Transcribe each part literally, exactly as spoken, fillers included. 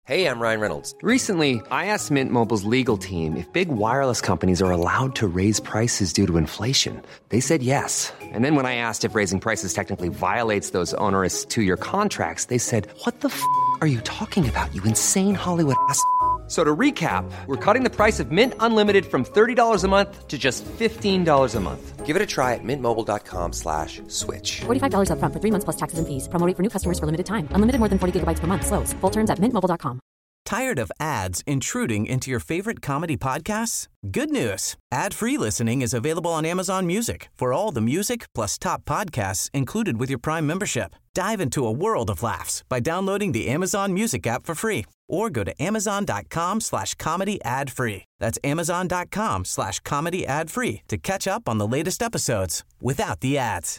Hey, I'm Ryan Reynolds. Recently, I asked Mint Mobile's legal team if big wireless companies are allowed to raise prices due to inflation. They said yes. And then when I asked if raising prices technically violates those onerous two-year contracts, they said, what the f*** are you talking about, you insane Hollywood ass f- So to recap, we're cutting the price of Mint Unlimited from thirty dollars a month to just fifteen dollars a month. Give it a try at mintmobile.com slash switch. forty-five dollars up front for three months plus taxes and fees. Promo rate for new customers for limited time. Unlimited more than forty gigabytes per month. Slows full terms at mint mobile dot com. Tired of ads intruding into your favorite comedy podcasts? Good news. Ad-free listening is available on Amazon Music for all the music plus top podcasts included with your Prime membership. Dive into a world of laughs by downloading the Amazon Music app for free or go to amazon.com slash comedy ad free. That's amazon.com slash comedy ad free to catch up on the latest episodes without the ads.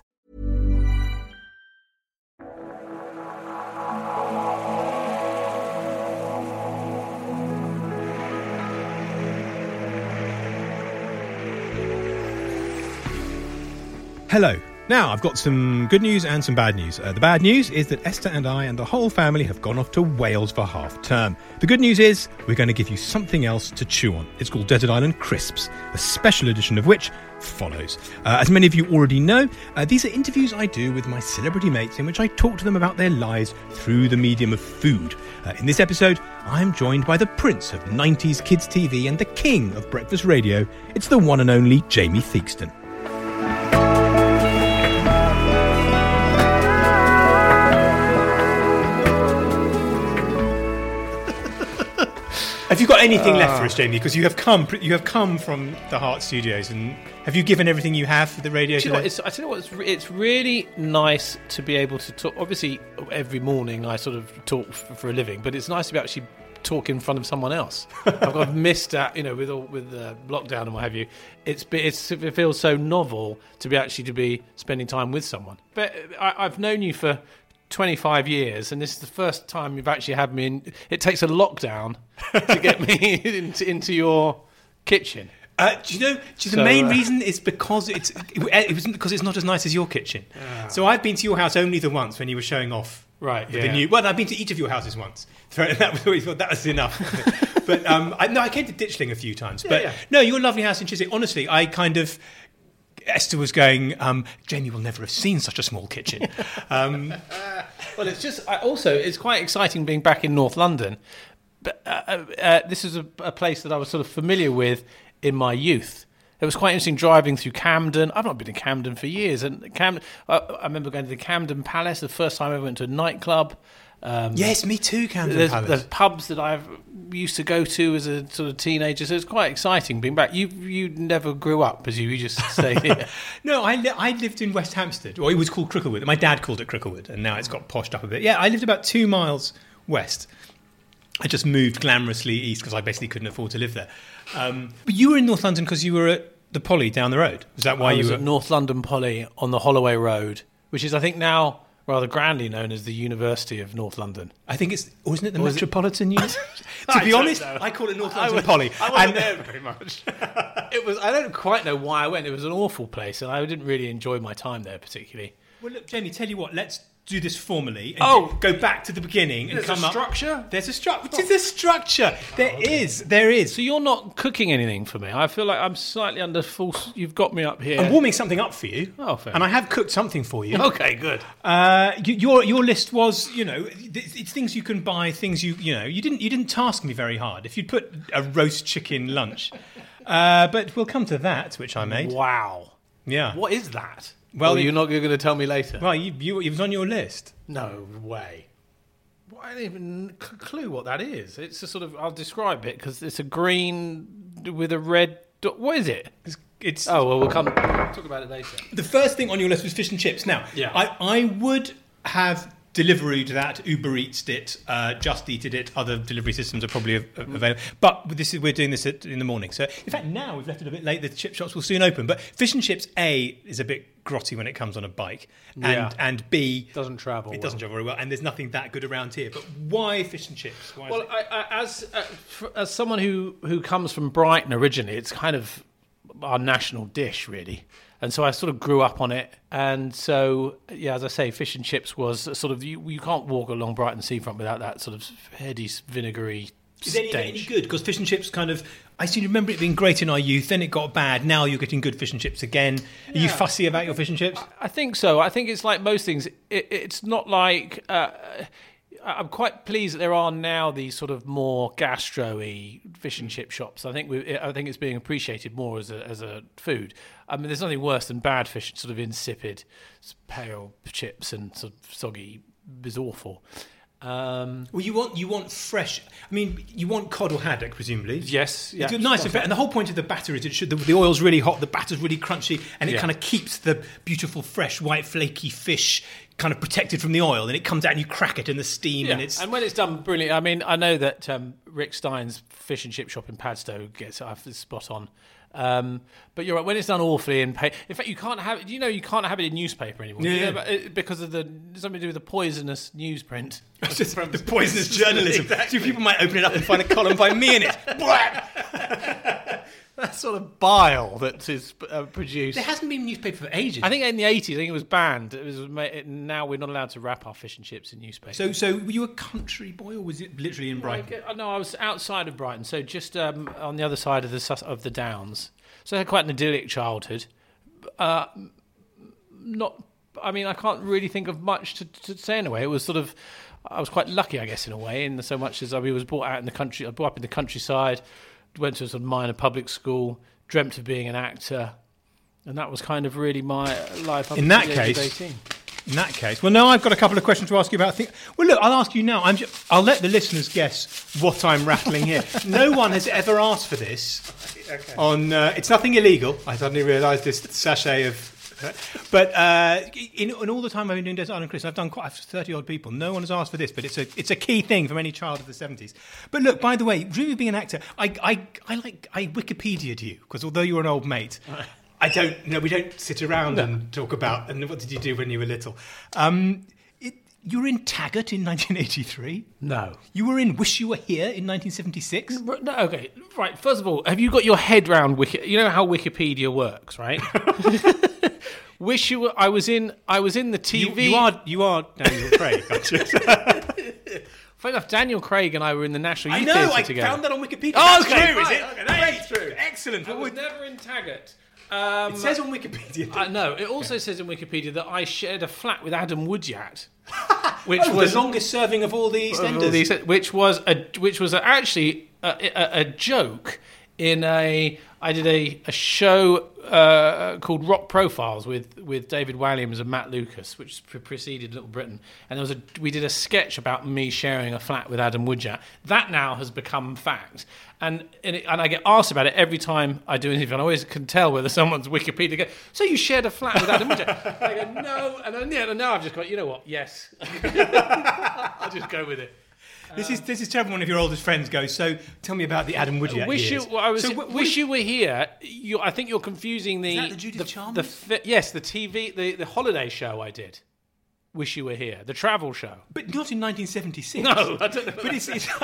Hello. Now, I've got some good news and some bad news. Uh, the bad news is that Esther and I and the whole family have gone off to Wales for half term. The good news is we're going to give you something else to chew on. It's called Desert Island Crisps, a special edition of which follows. Uh, as many of you already know, uh, these are interviews I do with my celebrity mates in which I talk to them about their lives through the medium of food. Uh, in this episode, I'm joined by the prince of nineties kids T V and the king of breakfast radio. It's the one and only Jamie Theakston. Have you got anything uh, left for us, Jamie? Because you have come, you have come from the Heart Studios, and have you given everything you have for the radio today? You know what, it's, I tell you what, it's, it's really nice to be able to talk. Obviously, every morning I sort of talk for, for a living, but it's nice to be actually talk in front of someone else. I've, I've missed that, you know, with all, with uh, lockdown and what have you. It's, it's it feels so novel to be actually to be spending time with someone. But I, I've known you for twenty-five years, and this is the first time you've actually had me in. It takes a lockdown to get me into, into your kitchen. Uh, do you know? Do you, so, the main uh, reason is because it's it wasn't because it's not as nice as your kitchen. Uh, so I've been to your house only the once when you were showing off. Right. Yeah. The new. Well, I've been to each of your houses once. That was always thought that was enough. But um, I, no, I came to Ditchling a few times. Yeah, but yeah. no, your lovely house in Chiswick. Honestly, I kind of. Esther was going, um, Jamie will never have seen such a small kitchen. Um, well, it's just, I also, it's quite exciting being back in North London. But uh, uh, this is a, a place that I was sort of familiar with in my youth. It was quite interesting driving through Camden. I've not been in Camden for years. And Camden, I, I remember going to the Camden Palace the first time I went to a nightclub. Um, yes, me too, Camden there's, Palace. There's pubs that I've used to go to as a sort of teenager, so it's quite exciting being back. You you never grew up, as you, you just stayed here. No, I, li- I lived in West Hampstead, or it was called Cricklewood. My dad called it Cricklewood, and now it's got poshed up a bit. Yeah, I lived about two miles west. I just moved glamorously east because I basically couldn't afford to live there. Um, but you were in North London because you were at the Poly down the road. Is that why I you was were at North London Poly on the Holloway Road, which is, I think, now rather grandly known as the University of North London. I think it's, wasn't it the Was Metropolitan it? University? To be honest, know. I call it North London I was, Poly. I wasn't there very much. It was. I don't quite know why I went. It was an awful place, and I didn't really enjoy my time there particularly. Well, look, Jamie, tell you what, let's do this formally and oh, go back to the beginning and there's come a up. structure? There's a structure. What is a structure? There oh, okay. is. There is. So you're not cooking anything for me. I feel like I'm slightly under full. You've got me up here. I'm warming something up for you. Oh, fair. And I have cooked something for you. Okay, good. Uh, your your list was, you know, it's things you can buy, things you you know. You didn't you didn't task me very hard. If you'd put a roast chicken lunch, uh, but we'll come to that, which I made. Wow. Yeah. What is that? Well, or you're not going to tell me later. Well, you, you it was on your list. No way. Well, I don't even clue what that is. It's a sort of. I'll describe it because it's a green with a red. Dot. What is it? It's, it's. Oh well, we'll come we'll talk about it later. The first thing on your list was fish and chips. Now, yeah. I, I would have Deliverooed that, Uber Eats'd it, uh, Just Eated it. Other delivery systems are probably av- available. But this is we're doing this at, in the morning. So, in fact, now we've left it a bit late. The chip shops will soon open. But fish and chips, A, is a bit grotty when it comes on a bike, and yeah. and B doesn't travel. It well. doesn't travel very well, and there's nothing that good around here. But why fish and chips? Why well, I, I, as uh, for, as someone who who comes from Brighton originally, it's kind of our national dish, really. And so I sort of grew up on it. And so, yeah, as I say, fish and chips was a sort of, you, you can't walk along Brighton seafront without that sort of heady, vinegary Is it any, stench. any good? Because fish and chips kind of, I seem to remember it being great in our youth, then it got bad. Now you're getting good fish and chips again. Are you fussy about your fish and chips? I think so. I think it's like most things. It, it's not like... Uh, I'm quite pleased that there are now these sort of more gastro-y fish and chip shops. I think we, I think it's being appreciated more as a as a food. I mean, there's nothing worse than bad fish, sort of insipid, pale chips and sort of soggy. Is awful. Um, Well, you want you want fresh. I mean, you want cod or haddock, presumably. yes, yeah. It's nice and, fa- and the whole point of the batter is it should the, the oil's really hot, the batter's really crunchy, and it Yeah. kind of keeps the beautiful, fresh, white, flaky fish kind of protected from the oil. And it comes out and you crack it in the steam, Yeah. and it's And when it's done brilliant, I mean, I know that um, Rick Stein's fish and chip shop in Padstow gets uh, is spot on. Um, but you're right, when it's done awfully in pay, in fact, you can't have it. You know, you can't have it in newspaper anymore. Yeah, You know, yeah. but it- because of the something to do with the poisonous newsprint. It's just the poisonous journalism. Exactly. So people might open it up and find a column by me in it. That sort of bile that is uh, produced. There hasn't been newspaper for ages. I think in the eighties, I think it was banned. It was ma- it, now we're not allowed to wrap our fish and chips in newspaper. So, so were you a country boy, or was it literally in Brighton? I, no, I was outside of Brighton, so just um, on the other side of the Sus- of the Downs. So I had quite an idyllic childhood. Uh, not, I mean, I can't really think of much to, to say in a way. It was sort of, I was quite lucky, I guess, in a way, in so much as I was brought out in the country. I brought up in the countryside, went to a sort of minor public school, dreamt of being an actor, and that was kind of really my life. Up In until that the age of case- eighteen. In that case, well, now I've got a couple of questions to ask you about. Things. Well, look, I'll ask you now. I'm just, I'll let the listeners guess what I'm rattling here. No one has ever asked for this. Okay. On uh, it's nothing illegal. I suddenly realised this sachet of. But uh, in, in all the time I've been doing Desert Island Chris, I've done quite thirty odd people. No one has asked for this, but it's a it's a key thing from any child of the seventies. But look, by the way, really being an actor, I I, I like I Wikipedia'd you because although you're an old mate. I don't. No, we don't sit around no. and talk about. And what did you do when you were little? Um, it, you were in Taggart in nineteen eighty-three. No. You were in Wish You Were Here in nineteen seventy-six. No, okay, right. First of all, have you got your head round Wiki? You know how Wikipedia works, right? Wish you were. I was in. I was in the T V. You, you are. You are Daniel Craig. Funny enough, Daniel Craig and I were in the National I Youth know. Theatre I together. found that on Wikipedia. Oh, That's okay, true, right, is it? okay, That that is is true. Excellent. I was never in Taggart. Um, it says on Wikipedia. Uh, no, it also says in Wikipedia that I shared a flat with Adam Woodyat, which oh, was the longest serving of all the of all EastEnders. these- which was a which was a, actually a, a, a joke in a. I did a a show uh, called Rock Profiles with, with David Walliams and Matt Lucas, which pre- preceded Little Britain, and there was a we did a sketch about me sharing a flat with Adam Woodyat. That now has become fact. And and, it, and I get asked about it every time I do anything. And I always can tell whether someone's Wikipedia. Go, so you shared a flat with Adam Woodyat? I go, no. And then, yeah, and now I've just got, you know what? Yes. I'll just go with it. This is this is terrible. One of your oldest friends goes. So tell me about the Adam Woodyat Wish years. you, well, I was, so, what, wish what, you were here. You, I think you're confusing the Is that the Judith Chalmers? the fi- yes, the T V, the, the holiday show I did. Wish you were here, the travel show. but not in nineteen seventy-six. No, I don't know. But it's, it's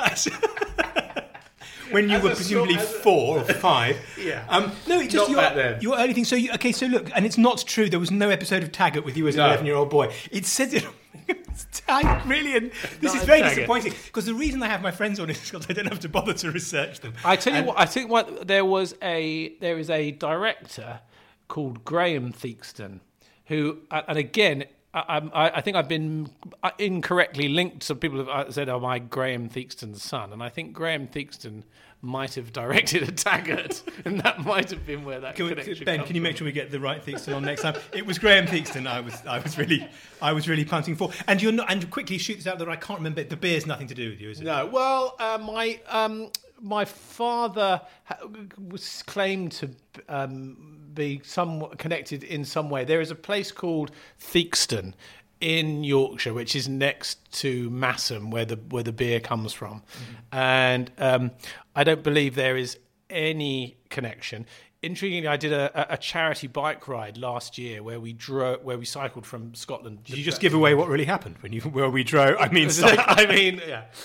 when you As were a presumably sort- as a- four or five. Yeah. Um, no, it's just Not your, back then. your early thing. So you, okay, so look, and it's not true. There was no episode of Taggart with you as an No. eleven-year-old boy. It says it. It's Taggart, really, and this Not is in very Taggart. disappointing because the reason I have my friends on is because I don't have to bother to research them. I tell you And- what, I think what there was a there is a director called Graham Theakston who, and again, I, I, I think I've been incorrectly linked. Some people have said, "Oh, my Graham Theakston's son," and I think Graham Theakston might have directed a Taggart, and that might have been where that Can we, connection Ben, comes can you make from. sure we get the right Theakston on next time? It was Graham Theakston. I was, I was really, I was really punting for. And you're not. And quickly shoot this out there. I can't remember. The beer's nothing to do with you, is it? No, well, uh, my um, my father ha- was claimed to um, be somewhat connected in some way. There is a place called Theakston in Yorkshire, which is next to Massam, where the where the beer comes from, mm-hmm. and um, I don't believe there is any connection. Intriguingly, I did a, a charity bike ride last year where we drove, where we cycled from Scotland. Did you just give away what really happened when you where we drove? I mean, I mean, yeah.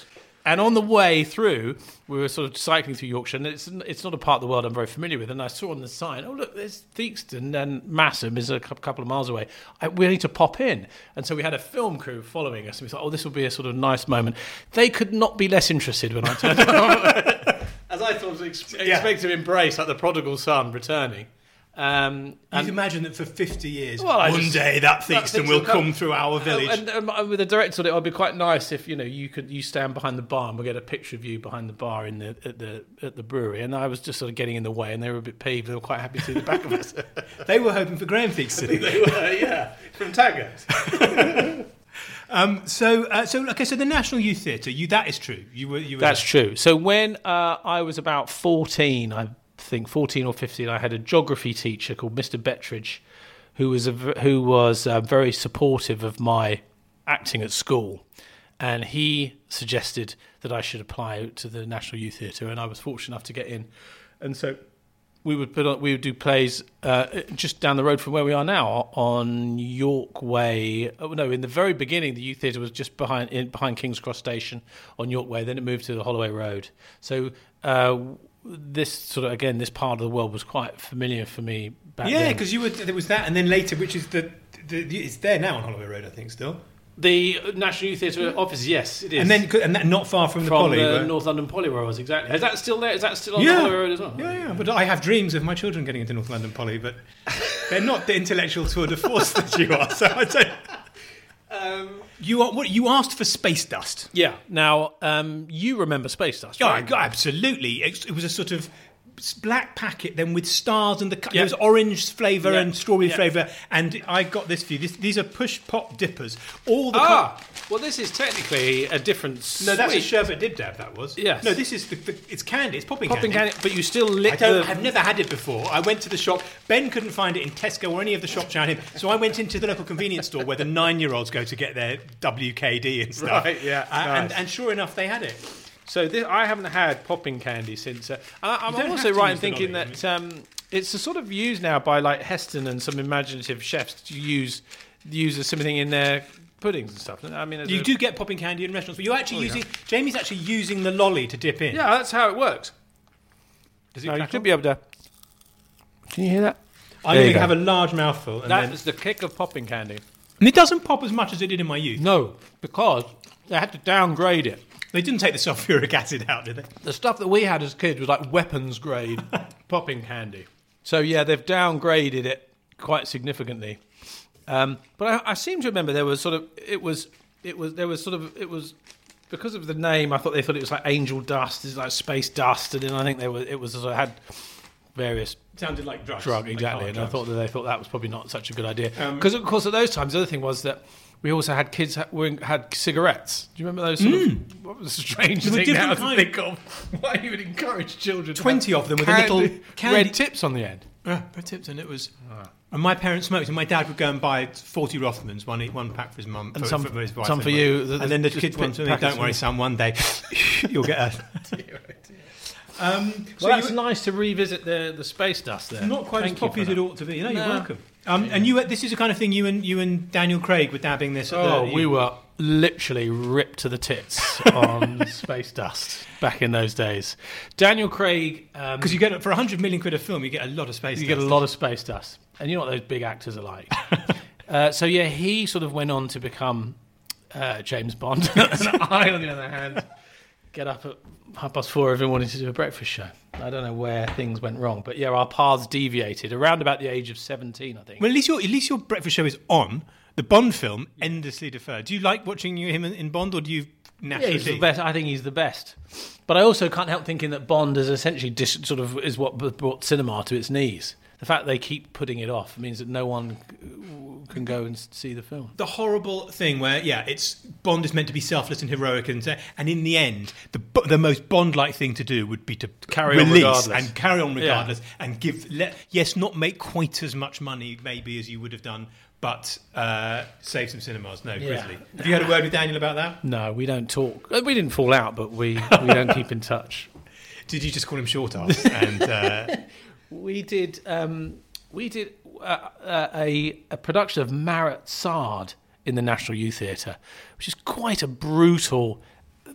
And on the way through, we were sort of cycling through Yorkshire, and it's it's not a part of the world I'm very familiar with. And I saw on the sign, oh, look, there's Theakston, and Masham is a couple of miles away. I, we need to pop in. And so we had a film crew following us, and we thought, oh, this will be a sort of nice moment. They could not be less interested when I turned up. As I thought, was ex- Yeah. expect to embrace, like the prodigal son returning. Um, You'd imagine that for fifty years, Well, I one just- day that Theakston Theakston will come- come through our village. And, and, and with the director on it, it'd be quite nice if you know you could you stand behind the bar and we'll get a picture of you behind the bar in the at the at the brewery. And I was just sort of getting in the way, and they were a bit peeved. They were quite happy to see the back of us. They were hoping for Graham Theakston. They were, yeah, from Taggart. Um, so, uh, so okay. So the National Youth Theatre, you that is true. You were. You were That's true. So when uh, I was about fourteen, I think fourteen or fifteen, I had a geography teacher called Mister Bettridge, who was a, v- who was uh, very supportive of my acting at school, and he suggested that I should apply to the National Youth Theatre, and I was fortunate enough to get in, and so we would put on, we would do plays uh, just down the road from where we are now on York Way. Oh, no, in the very beginning, the Youth Theatre was just behind in, behind King's Cross Station on York Way. Then it moved to the Holloway Road. So uh, this sort of again, this part of the world was quite familiar for me back Yeah, then. because you were. There was that, and then later, which is the, the, the it's there now on Holloway Road, I think, still. The National Youth Theatre office, yes, it is. And then, and that not far from the from Poly. the where- North London Poly where I was, exactly. Is that still there? Is that still on yeah, the Holloway Road as well? yeah, yeah. But I have dreams of my children getting into North London Poly, but they're not the intellectual tour de force that you are. So I don't. Um, You are what you asked for Space Dust. yeah. Now, um, you remember Space Dust, Yeah, right? I- absolutely. It, it was a sort of black packet, then with stars and the co- Yeah. there was orange flavour Yeah. and strawberry Yeah. flavour. And I got this for you. This, these are push pop dippers. All the Ah, well, this is technically a different no, that's a sweet. sherbet dib dab. That was Yes. No, this is the, the it's candy. It's popping, Popping candy. candy, but you still lick I don't. the... I've never had it before. I went to the shop. Ben couldn't find it in Tesco or any of the shops around him, so I went into the local convenience store where the nine-year-olds go to get their W K D and stuff. Right, yeah, Uh, and, nice. and sure enough, they had it. So this, I haven't had popping candy since... Uh, I, I'm You don't also have to right in use the thinking lolly, that um, it's a sort of used now by like Heston and some imaginative chefs to use use as something in their puddings and stuff. I mean, as You a- do get popping candy in restaurants, but you're actually Oh, yeah. using. Jamie's actually using the lolly to dip in. Yeah, that's how it works. Does it No, you crackle? should be able to... Can you hear that? I'm There going you to go. have a large mouthful, and, That then, is the kick of popping candy. and it doesn't pop as much as it did in my youth. No, because they had to downgrade it. They didn't take the sulfuric acid out, did they? The stuff that we had as kids was like weapons grade popping candy. So yeah, they've downgraded it quite significantly. Um, but I, I seem to remember there was sort of it was it was there was sort of it was because of the name. I thought they thought it was like angel dust, it's like space dust, and then I think they were it was sort of had various Sounded like drugs. drug like exactly, hard and I drugs. thought that they thought that was probably not such a good idea Um, because of course at those times the other thing was that. We also had kids ha- were, had cigarettes. Do you remember those? Sort of, what was the strange There were thing now different to kind- think of? Why you would encourage children? to Twenty have of them with a candy- little candy- red tips on the end. Yeah, red tips, and it was. And my parents smoked, and my dad would go and buy forty Rothmans, one one pack for his mum, And for, some- for his wife, some for and you, one. the- and then the just kids pick went to me. packets Don't worry, for- son. One day you'll get a. Um, so Well, that's you, nice to revisit the, the space dust there. not quite Thank as you poppy for as it that. ought to be. No, you're No. welcome. Um, and you, this is the kind of thing you and you and Daniel Craig were dabbing this. At Oh, the, we were literally ripped to the tits on space dust back in those days. Daniel Craig, um, because you get for a hundred million quid a film, you get a lot of space. you get a dust. lot of space dust, and you know what those big actors are like. uh, so yeah, he sort of went on to become uh, James Bond, and I, on the other hand, get up at half past four every morning to do a breakfast show. I don't know where things went wrong, but yeah, our paths deviated around about the age of seventeen, I think. Well, at least your at least your breakfast show is on. The Bond film endlessly deferred. Do you like watching you, him in, in Bond, or do you Yeah, naturally? he's the best. I think he's the best. But I also can't help thinking that Bond is essentially dis- sort of is what brought cinema to its knees. The fact they keep putting it off means that no one can go and see the film. The horrible thing where, yeah, it's Bond is meant to be selfless and heroic, and and in the end, the the most Bond-like thing to do would be to Carry on release regardless. and carry on Yeah. regardless, and give let, yes, not make quite as much money maybe as you would have done, but uh, save some cinemas. No, Yeah. Grizzly. Have you had a word with Daniel about that? No, we don't talk. Uh, We didn't fall out, but we, we don't keep in touch. Did you just call him short ass? and uh, We did um, we did uh, uh, a a production of Marat Sard in the National Youth Theatre, which is quite a brutal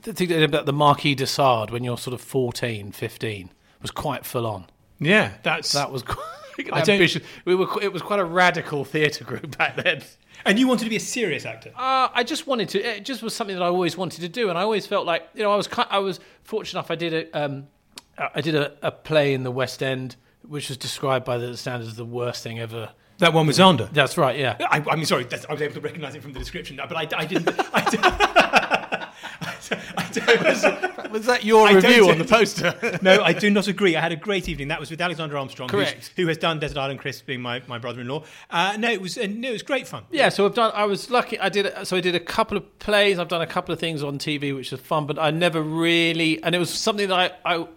the thing about the Marquis de Sade when you're sort of fourteen, fifteen was quite full on. Yeah, that's That was quite I don't- ambitious. We were. It was quite a radical theatre group back then. And you wanted to be a serious actor. Uh, I just wanted to. It just was something that I always wanted to do, and I always felt like you know I was ki- I was fortunate enough. I did a um, I did a, a play in the West End, which was described by the standards as the worst thing ever. That one was Zander. That's right. Yeah. I, I mean, sorry, that's, I was able to recognise it from the description, but I, I didn't. I, did, I don't, Was that your I don't review on tend the poster? No, I do not agree. I had a great evening. That was with Alexander Armstrong, who's- Correct. who has done Desert Island Crisp, being my, my brother-in-law. Uh, no, it was uh, no, it was great fun. Yeah, so I've done. I was lucky. I did. So I did a couple of plays. I've done a couple of things on T V, which was fun. But I never really, and it was something that I, I,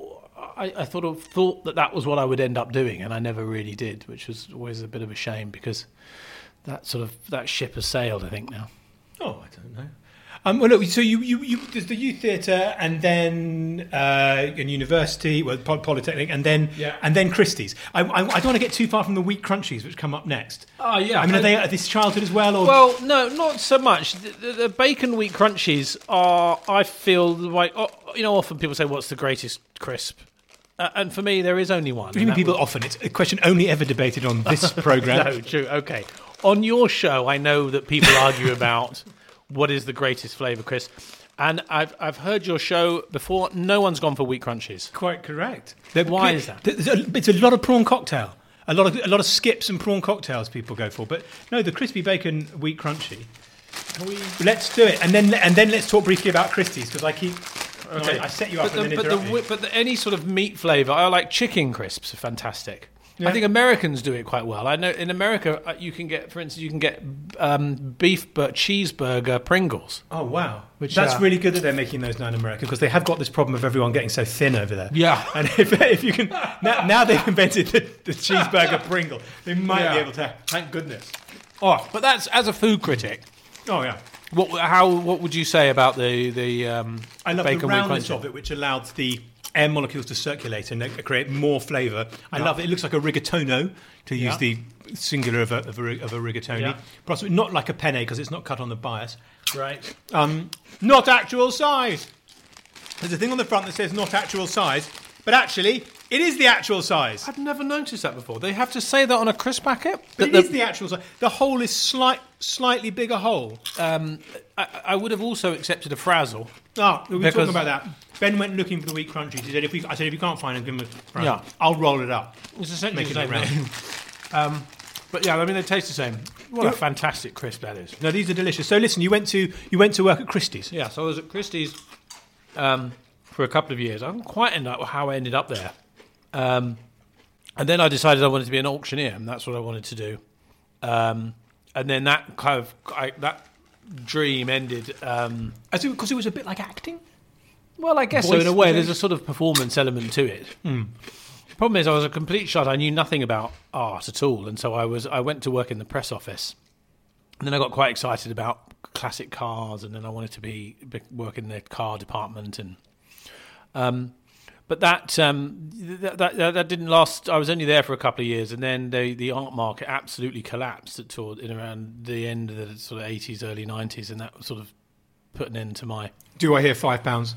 I, I thought of thought that that was what I would end up doing, and I never really did, which was always a bit of a shame because that sort of that ship has sailed, I think now. Oh, I don't know. Um, well, look, so you, you, you there's the youth theatre, and then uh, in university, well, Poly- Polytechnic, and then Yeah. and then Christie's. I, I, I don't want to get too far from the Wheat Crunchies, which come up next. Oh yeah. I mean, are they at this childhood as well? Or? Well, no, not so much. The, the, the bacon wheat crunchies are, I feel like, oh, you know, often people say, "What's the greatest crisp?" Uh, and for me, there is only one. What do you mean people often? It's a question only ever debated on this programme. No, true. Okay. On your show, I know that people argue about what is the greatest flavour crisp, and I've I've heard your show before. No one's gone for wheat crunchies. Quite correct. Why is that? There's a, it's a lot of prawn cocktail. A lot of a lot of skips and prawn cocktails people go for. But no, the crispy bacon wheat crunchy. We, let's do it, and then and then let's talk briefly about Christie's because I keep. Okay. I, I set you up but and the, then but, interrupt the, you. wi- but the, any sort of meat flavour, I like chicken crisps. Are fantastic. Yeah. I think Americans do it quite well. I know in America uh, you can get, for instance, you can get um, beef but cheeseburger Pringles. Oh wow! Which, That's uh, really good that they're making those now in America because they have got this problem of everyone getting so thin over there. Yeah. and if, if you can now, now they've invented the, the cheeseburger Pringle, they might Yeah. be able to. Thank goodness. Oh, but that's as a food critic. Oh yeah. What how what would you say about the the um, I love bacon the wheat roundness crunchie? of it, which allowed the air molecules to circulate and they create more flavour. I love it. It looks like a rigatoni, to use Yeah. the singular of a, of a, of a rigatoni. Yeah. Possibly not like a penne because it's not cut on the bias. Right. Um, not actual size. There's a thing on the front that says not actual size, but actually it is the actual size. I've never noticed that before. They have to say that on a crisp packet. But it That is the actual size. The hole is slight, slightly bigger hole. um, I, I would have also accepted a frazzle. Ah, we were Because- talking about that. Ben went looking for the wheat crunchies. He said, "If we," I said, "If you can't find them, give him a frazzle. Yeah. I'll roll it up." It's essentially Making the it same round. thing. um, but yeah, I mean they taste the same. What a Yeah. fantastic crisp that is. No, these are delicious. So listen, you went to you went to work at Christie's. Yeah, so I was at Christie's um, for a couple of years. I don't quite end up how I ended up there. Um, and then I decided I wanted to be an auctioneer, and that's what I wanted to do. Um, and then that kind of I, that dream ended. Um, Because it was a bit like acting. well, I guess so. Voice In a way, voice. there's a sort of performance element to it. The problem is, I was a complete shot. I knew nothing about art at all, and so I was. I went to work in the press office, and then I got quite excited about classic cars, and then I wanted to be, be work in the car department, and um, but that, um, that that that didn't last. I was only there for a couple of years, and then the the art market absolutely collapsed at toward in around the end of the sort of eighties, early nineties, and that sort of put an end to my. Do I hear five pounds?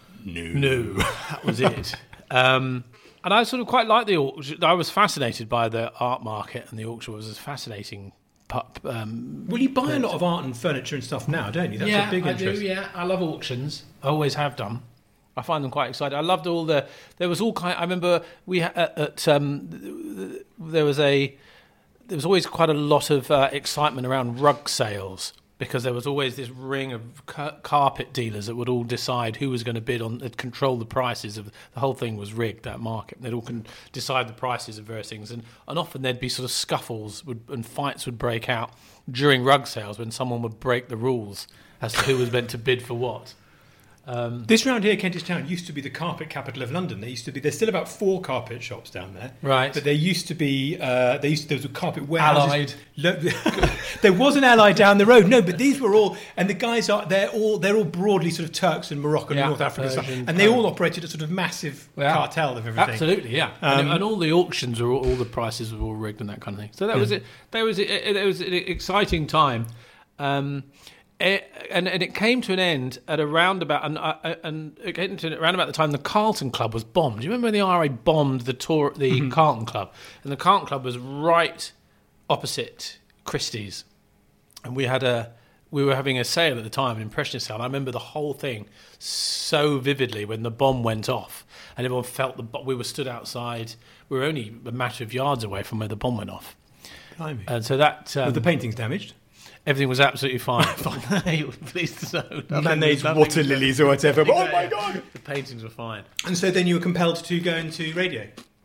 No, that was it. Um, and I sort of quite liked the auction. I was fascinated by the art market, and the auction was a fascinating. Pup, um, Well, you buy a lot of art and furniture and stuff now, don't you? That's yeah, a big I interest. do. Yeah, I love auctions. I always have done. I find them quite exciting. I loved all the. There was all kind. I remember we had at, at um, there was a. There was always quite a lot of uh, excitement around rug sales because there was always this ring of ca- carpet dealers that would all decide who was going to bid on, they'd control the prices of the whole thing was rigged, that market. They'd all can decide the prices of various things, and, and often there'd be sort of scuffles would, and fights would break out during rug sales when someone would break the rules as to who was meant to bid for what. Um, This round here, Kentish Town, used to be the carpet capital of London. There used to be. There's still about four carpet shops down there, Right. But there used to be. Uh, there used to, there was a carpet warehouse. Allied. There was an Allied down the road. No, but these were all. And the guys are. They're all. They're all broadly sort of Turks and Moroccan Yeah, and North African stuff, Persian, and they all Arab. operated a sort of massive Yeah. cartel of everything. Absolutely, yeah. Um, and, and all the auctions were all, all the prices were all rigged and that kind of thing. So that was it. That was it. It was an exciting time. Um, It, and, and it came to an end at around about and uh, and it came to around about the time the Carlton Club was bombed. Do you remember when the R A bombed the tour, the mm-hmm. Carlton Club? And the Carlton Club was right opposite Christie's, and we had a we were having a sale at the time, an impressionist sale. And I remember the whole thing so vividly when the bomb went off, and everyone felt the bo- we were stood outside. We were only a matter of yards away from where the bomb went off, Blimey. And so that um, were the paintings damaged? Everything was absolutely fine. You were pleased to know. Man-made water lilies or whatever. But, oh my God! The paintings were fine. And so then you were compelled to go into radio?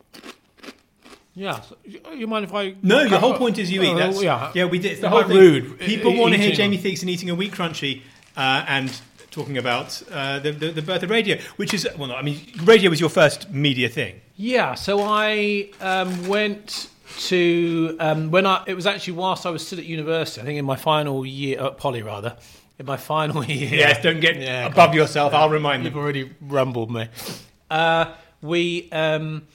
Yeah. You mind if I... No, the whole point is you eat. Oh, That's, yeah. yeah, we did. It's the Quite whole thing. rude. People E- want to hear eating. Jamie Theakston eating a wheat crunchy uh, and talking about uh, the, the, the birth of radio, which is... Well, no, I mean, radio was your first media thing. Yeah, so I um, went... to um, when I it was actually whilst I was still at university, I think in my final year at Poly rather in my final year. Yes, don't get yeah, above God. yourself. I'll remind You've them. already rumbled me. Uh, we um,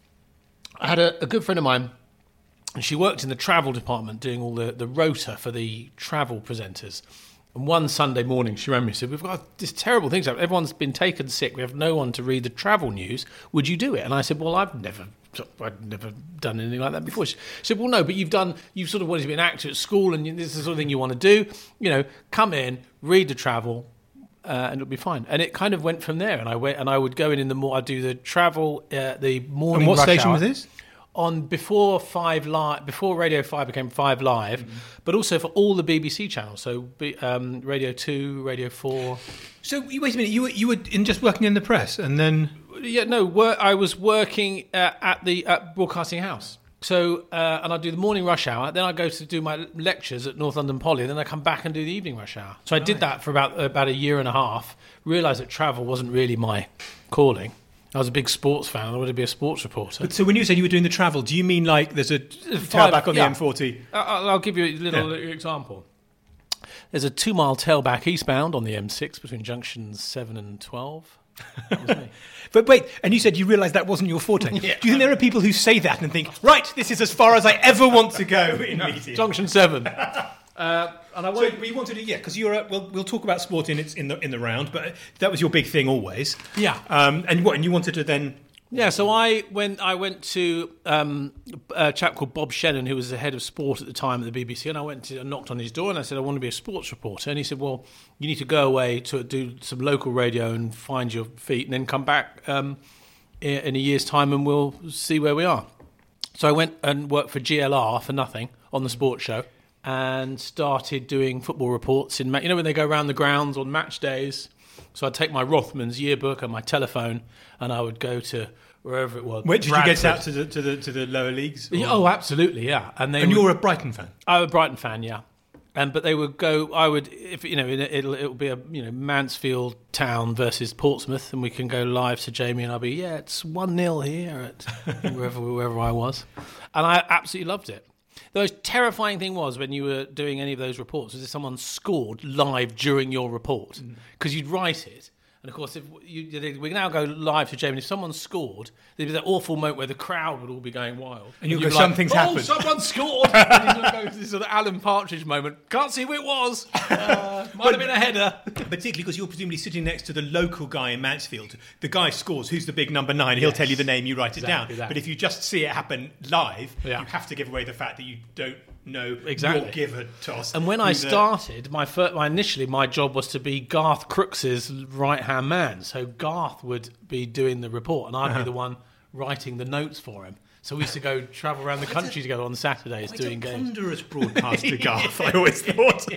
I had a, a good friend of mine, and she worked in the travel department doing all the the rota for the travel presenters. And one Sunday morning, she rang me and said, "We've got this terrible thing. Everyone's been taken sick. We have no one to read the travel news. Would you do it?" And I said, "Well, I've never." I'd never done anything like that before. She said, well, no, but you've done, you've sort of wanted to be an actor at school and this is the sort of thing you want to do. You know, come in, read the travel, uh, and it'll be fine. And it kind of went from there. And I went, and I would go in in the morning, I'd do the travel, uh, the morning And what rush station hour. was this? On before Five Live, before Radio Five became Five Live, mm-hmm. but also for all the B B C channels. So um, Radio Two, Radio Four. So you wait a minute. You were you were in just working in the press, and then yeah, no, work, I was working uh, at the at Broadcasting House. So uh, and I do the morning rush hour. Then I go to do my lectures at North London Poly. And then I come back and do the evening rush hour. So I did that for about about a year and a half. Realised that travel wasn't really my calling. I was a big sports fan. I wanted to be a sports reporter. But so when you said you were doing the travel, do you mean like there's a tailback on yeah. the M forty? I'll, I'll give you a little yeah. example. There's a two-mile tailback eastbound on the M six between junctions seven and twelve. That was me. But wait, and you said you realised that wasn't your forte. Yeah. Do you think there are people who say that and think, right, this is as far as I ever want to go in no, media? Junction seven. Uh, and I so we wanted to, yeah, because you're. A, well, we'll talk about sport in its in the in the round, but that was your big thing always. Yeah. Um, and what? And you wanted to then. Yeah. So I when I went to um, a chap called Bob Shannon, who was the head of sport at the time at the B B C, and I went to and knocked on his door and I said I want to be a sports reporter, and he said, well, you need to go away to do some local radio and find your feet, and then come back um, in, in a year's time, and we'll see where we are. So I went and worked for G L R for nothing on the sports show. And started doing football reports in, you know, when they go around the grounds on match days. So I'd take my Rothmans yearbook and my telephone, and I would go to wherever it was. Where did Bradford. you get out to the to the to the lower leagues? Yeah, oh, absolutely, yeah. And they and would, you're a Brighton fan. I'm a Brighton fan, yeah. And but they would go. I would, if you know, it'll it'll be a you know Mansfield Town versus Portsmouth, and we can go live to Jamie, and I'll be yeah, it's one nil here at wherever wherever I was, and I absolutely loved it. The most terrifying thing was when you were doing any of those reports was if someone scored live during your report, because mm. you'd write it. And, of course, if you, we now go live to Jamie. If someone scored, there'd be that awful moment where the crowd would all be going wild. And you'd you'd go, like, something's oh, happened. someone scored! And you'd go to this sort of Alan Partridge moment. Can't see who it was. Uh, might have been a header. Particularly because you're presumably sitting next to the local guy in Mansfield. The guy scores, who's the big number nine. He'll yes. tell you the name, you write it exactly down. That. But if you just see it happen live, yeah. you have to give away the fact that you don't know exactly. your giver toss. And when I started, my, first, my initially my job was to be Garth Crooks's right-hand man. So Garth would be doing the report, and I'd uh-huh. be the one writing the notes for him. So we used to go travel around the country a, together on Saturdays doing games. Quite a ponderous broadcaster, Garth, I always thought.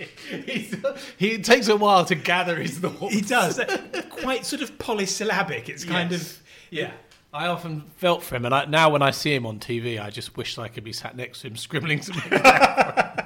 He's, he it takes a while to gather his thoughts. He does. Quite sort of polysyllabic. It's kind yes. of... Yeah. I often felt for him, and I, now when I see him on T V, I just wish I could be sat next to him scribbling something down.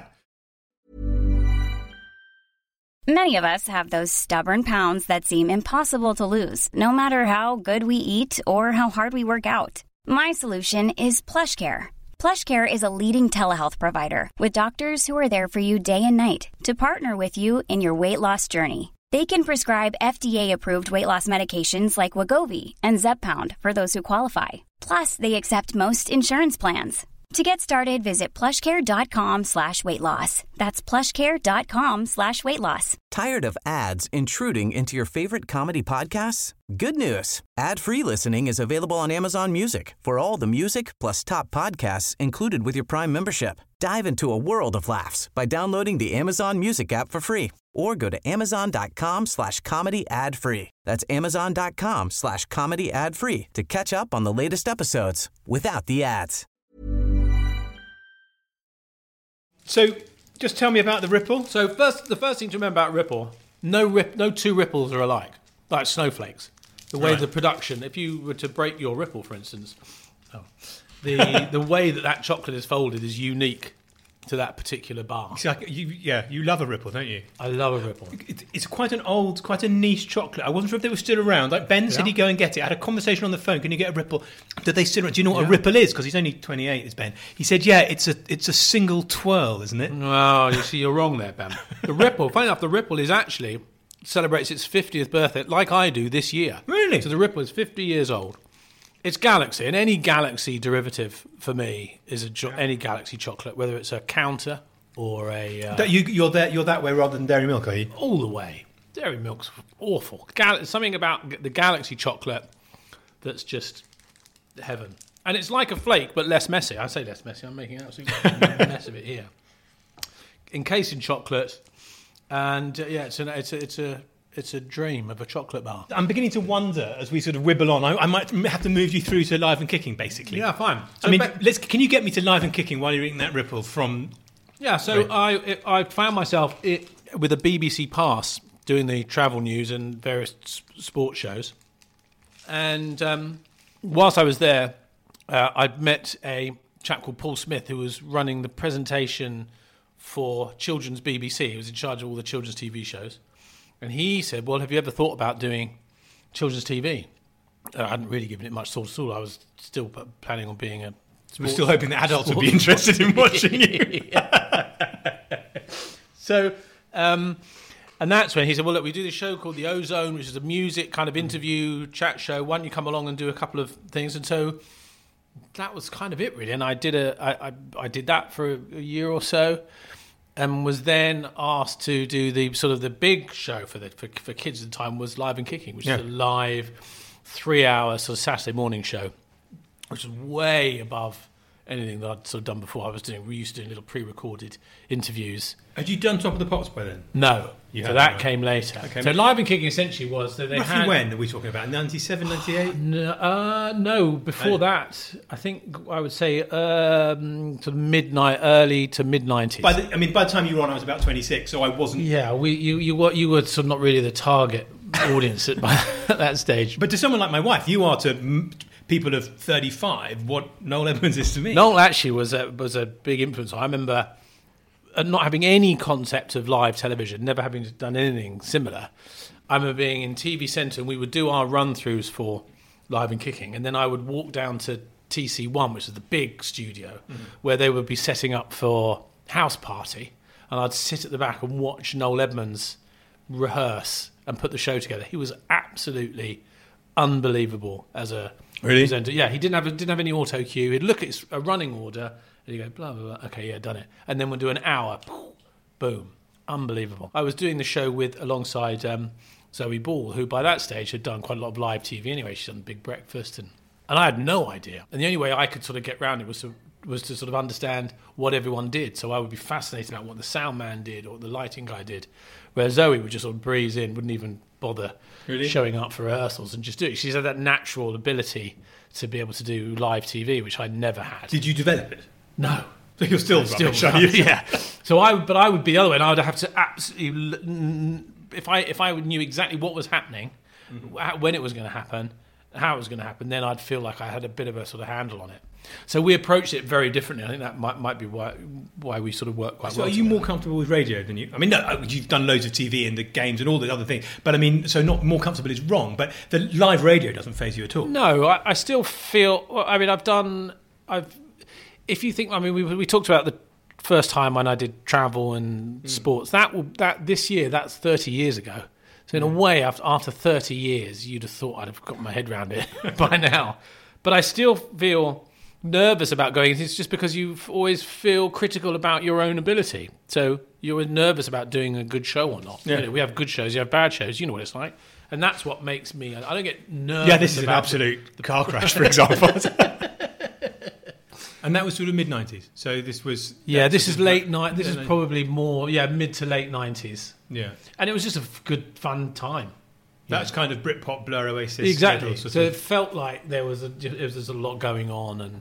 Many of us have those stubborn pounds that seem impossible to lose, no matter how good we eat or how hard we work out. My solution is PlushCare. PlushCare is a leading telehealth provider with doctors who are there for you day and night to partner with you in your weight loss journey. They can prescribe F D A-approved weight loss medications like Wegovy and Zepbound for those who qualify. Plus, they accept most insurance plans. To get started, visit plushcare.com slash weight loss. That's plushcare.com slash weight loss. Tired of ads intruding into your favorite comedy podcasts? Good news. Ad-free listening is available on Amazon Music for all the music plus top podcasts included with your Prime membership. Dive into a world of laughs by downloading the Amazon Music app for free or go to amazon.com slash comedy ad free. That's amazon.com slash comedy ad free to catch up on the latest episodes without the ads. So, just tell me about the Ripple. So first, the first thing to remember about Ripple, no rip, no two Ripples are alike, like snowflakes. The way Right. the production, if you were to break your Ripple, for instance, oh, the the way that that chocolate is folded is unique to that particular bar. It's like you, yeah, you love a Ripple, don't you? I love a Ripple. It, it's quite an old, quite a niche chocolate. I wasn't sure if they were still around. Like Ben said, Yeah. he'd go and get it. I had a conversation on the phone. Can you get a Ripple? Did they still? Do you know what Yeah. a Ripple is? Because he's only twenty-eight. Is Ben? He said, yeah, it's a, it's a single twirl, isn't it? Oh, you see, you're wrong there, Ben. The Ripple, funny enough, the Ripple is actually celebrates its fiftieth birthday, like I do this year. Really? So the Ripple is fifty years old. It's Galaxy, and any Galaxy derivative for me is a cho- any Galaxy chocolate, whether it's a counter or a uh, That you, you're there. You're that way rather than Dairy Milk, are you? all the way. Dairy Milk's awful. Gal- something about the Galaxy chocolate that's just heaven. And it's like a flake, but less messy. I say less messy. I'm making an absolute mess of it here. Encased in chocolate, and uh, yeah, it's a, it's a, it's a, it's a dream of a chocolate bar. I'm beginning to wonder as we sort of wibble on. I, I might have to move you through to Live and Kicking, basically. Yeah, fine. I mean, ba- let's. Can you get me to Live and Kicking while you're eating that Ripple from? Yeah, so I it, I found myself it, with a B B C pass doing the travel news and various s- sports shows. And um, whilst I was there, uh, I'd met a chap called Paul Smith who was running the presentation for Children's B B C. He was in charge of all the children's T V shows. And he said, well, have you ever thought about doing children's T V? Uh, I hadn't really given it much thought at all. I was still p- planning on being a We're still hoping that adults would be interested in watching you. So, um, and that's when he said, well, look, we do this show called The Ozone, which is a music kind of interview chat show. Why don't you come along and do a couple of things? And so that was kind of it, really. And I did a, I, I, I did that for a, a year or so, and was then asked to do the sort of the big show for the for, for kids at the time was Live and Kicking, which Yeah. is a live three-hour sort of Saturday morning show, which was way above anything that I'd sort of done before. I was doing, we used to do little pre-recorded interviews. Had you done Top of the Pops by then? No, You so hadn't, that right. came later. Okay. So Live and Kicking essentially was that they Roughly had. when are we talking about? ninety-seven, ninety-eight? No, uh, no, before Oh. that, I think I would say um, sort of midnight, early to mid nineties. By the, I mean, by the time you were on, I was about twenty-six, so I wasn't. Yeah, we you you were you were sort of not really the target audience at, by, at that stage. But to someone like my wife, you are to m- people of thirty-five what Noel Edmonds is to me. Noel actually was a was a big influence. I remember uh, not having any concept of live television, never having done anything similar. I remember being in T V Centre and we would do our run-throughs for Live and Kicking, and then I would walk down to T C one, which is the big studio, mm-hmm. where they would be setting up for House Party, and I'd sit at the back and watch Noel Edmonds rehearse and put the show together. He was absolutely unbelievable as a Really? presenter. Yeah, he didn't have didn't have any auto cue. He'd look at his, a running order and he'd go blah blah blah. Okay, yeah, done it. And then we'd do an hour. Boom, unbelievable. I was doing the show with alongside um, Zoe Ball, who by that stage had done quite a lot of live T V anyway. She's done Big Breakfast, and and I had no idea. And the only way I could sort of get around it was to was to sort of understand what everyone did. So I would be fascinated about what the sound man did or what the lighting guy did, where Zoe would just sort of breeze in, wouldn't even bother Really? showing up for rehearsals and just do it. She's had that natural ability to be able to do live T V, which I never had. Did you develop it? No. So you're still Still rubbish, are you? yeah. So I, but I would be the other way, and I would have to absolutely, if I if I knew exactly what was happening, mm-hmm. when it was going to happen, how it was going to happen, then I'd feel like I had a bit of a sort of handle on it. So we approached it very differently. I think that might might be why why we sort of work quite So well. are you together. more comfortable with radio than you? I mean, no, you've done loads of T V and the games and all the other things, but I mean, so not more comfortable is wrong, but the live radio doesn't faze you at all. No, I, I still feel. Well, I mean, I've done. I've. If you think, I mean, we we talked about the first time when I did travel and mm. sports. That will that this year. That's thirty years ago. So in mm. a way, after after thirty years, you'd have thought I'd have got my head around it by now. But I still feel nervous about going, it's just because you always feel critical about your own ability. So you're nervous about doing a good show or not. Yeah. You know, we have good shows, you have bad shows, you know what it's like. And that's what makes me, I don't get nervous. Yeah, this is an about absolute the, the car crash, for example. And that was sort of mid nineties. So this was... Yeah, this is late night. This yeah, is no. probably more, yeah, mid to late nineties. Yeah. And it was just a f- good, fun time. That's kind of Britpop, Blur, Oasis. Exactly. Sort So of. it felt like there was a, there was a lot going on, and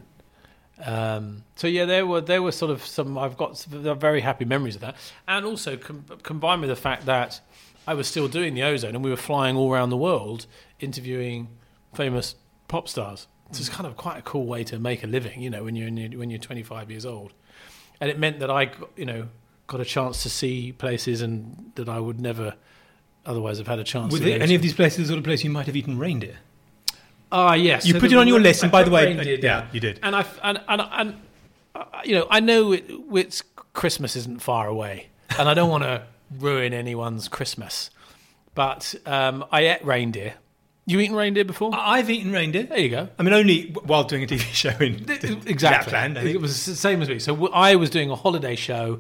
um, so yeah, there were there were sort of some. I've got some very happy memories of that, and also com- combined with the fact that I was still doing the Ozone, and we were flying all around the world interviewing famous pop stars. So it's kind of quite a cool way to make a living, you know, when you're in your, when you're twenty-five years old, and it meant that I, you know, got a chance to see places and that I would never otherwise have had a chance. Were to there go any to. of these places the sort of place you might have eaten reindeer? Ah, yes. You So put the it on your ra- list, and I by put the way, reindeer uh, down. yeah, you did. And I and and, and uh, you know, I know it, it's Christmas isn't far away, and I don't want to ruin anyone's Christmas, but um, I ate reindeer. You eaten reindeer before? I've eaten reindeer. There you go. I mean, only while doing a T V show in Exactly. Lapland. I think. It was the same as me. So w- I was doing a holiday show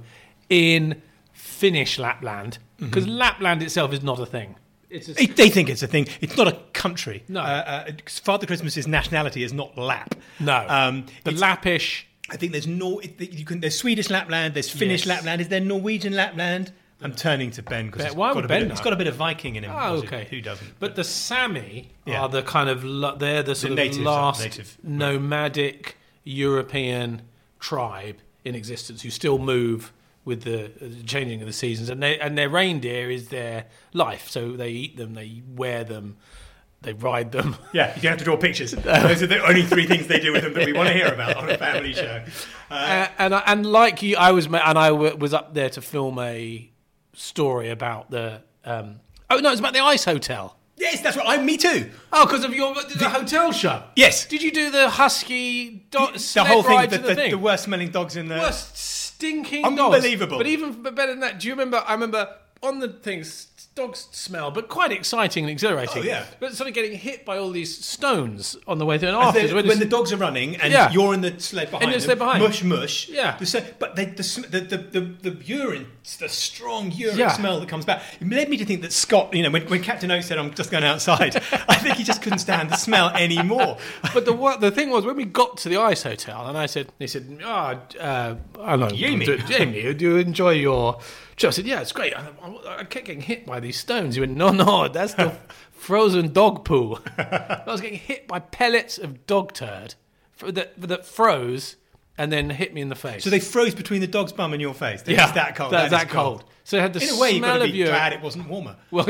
in Finnish Lapland, because Mm-hmm. Lapland itself is not a thing. It's a They, they think it's a thing. It's not a country. No. Uh, uh, Father Christmas's nationality is not Lap. no. Um, the it's- Lappish. I think there's no. You can. There's Swedish Lapland. There's Finnish Yes. Lapland. Is there Norwegian Lapland? I'm turning to Ben because Ben- it's, why got would a Ben bit of- know? it's got a bit of Viking in him. Oh, Who- okay. Who doesn't? But the Sami Yeah. are the kind of lo- they're the sort natives, of last native. nomadic European tribe in existence who still move with the uh, changing of the seasons, and they and their reindeer is their life. So they eat them, they wear them, they ride them. Yeah, you don't have to draw pictures. Those are the only three things they do with them that we want to hear about on a family show. Uh, Uh, and I- and like you, I was ma- and I w- was up there to film a story about the. Um, oh no, it's about the Ice Hotel. yes, that's right. I, me too. Oh, because of your the, hotel show. Yes. Did you do the husky do- The sled whole thing, ride the, to the, the, thing? the worst smelling dogs in the. Worst stinking Unbelievable. dogs. But even better than that, do you remember? I remember on the things, dogs smell, but quite exciting and exhilarating. Oh, yeah. But sort of getting hit by all these stones on the way through. And As afterwards, they- when when the it's- dogs are running and Yeah. you're in the sled behind the them, sled behind. mush, mush. Yeah. The, se- but they, the, sm- the, the, the, the urine, the strong urine Yeah. smell that comes back, it led me to think that Scott, you know, when, when Captain Oates said, I'm just going outside, I think he just couldn't stand the smell anymore. But the what, the thing was, when we got to the Ice Hotel, and I said, he said, "Ah, oh, uh, I don't know, Jamie. do, Jamie, do you enjoy your?" trip?" I said, "Yeah, it's great. I, I, I kept getting hit by these stones." He went, "No, no, that's the frozen dog poo." I was getting hit by pellets of dog turd f- that that froze and then hit me in the face. So they froze between the dog's bum and your face. They're yeah, just that cold. That, That that is cold. So it had the In a way, you've smell got to of be your. glad it wasn't warmer. Well,